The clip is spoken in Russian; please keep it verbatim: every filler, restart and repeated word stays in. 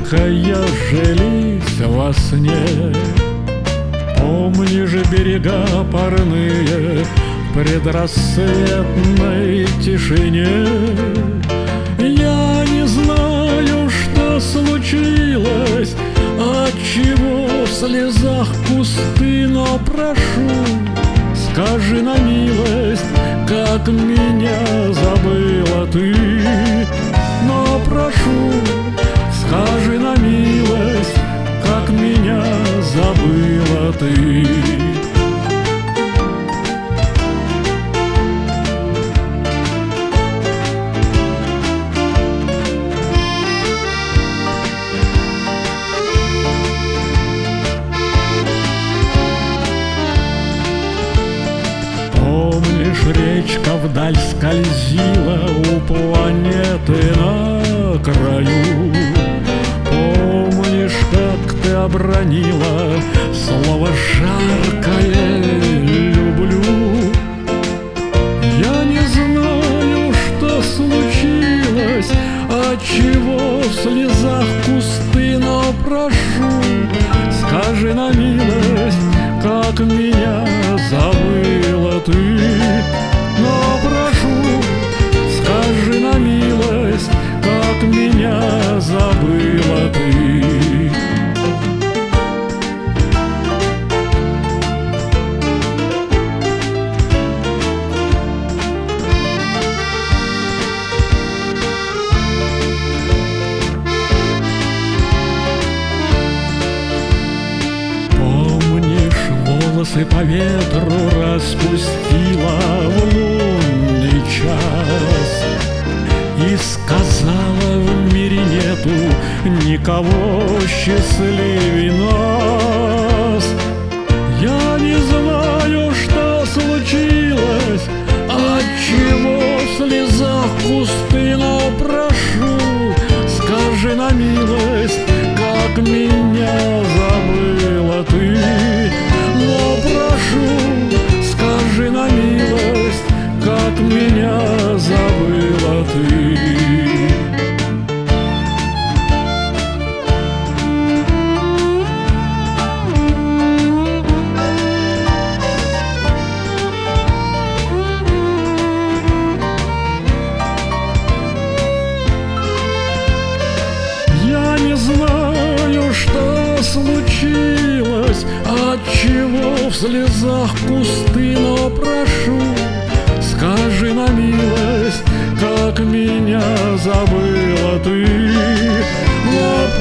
тихо ежились во сне. Помнишь берега парные в предрассветной тишине? Я не знаю, что случилось, отчего в слезах кусты, но прошу, скажи на милость, как меня забыла ты. Но прошу, скажи на милость, как меня забыла ты. Помнишь, речка вдаль скользила у планеты на краю? Помнишь, как ты обронила слово жаркое «люблю»? Я не знаю, что случилось, отчего в слезах кусты, но прошу, скажи на милость, как меня забыла ты. Но прошу, скажи на милость, как меня забыла ты. Волосы по ветру распустила в лунный час и сказала: в мире нету никого счастливее нас. Я не знаю, что случилось, отчего в слезах кусты, но прошу, скажи на милость, как меня забыла ты. Но прошу, скажи на милость, как меня забыла ты. Я не знаю, что случилось, отчего в слезах кусты, но прошу, скажи на милость, как меня забыла ты. Но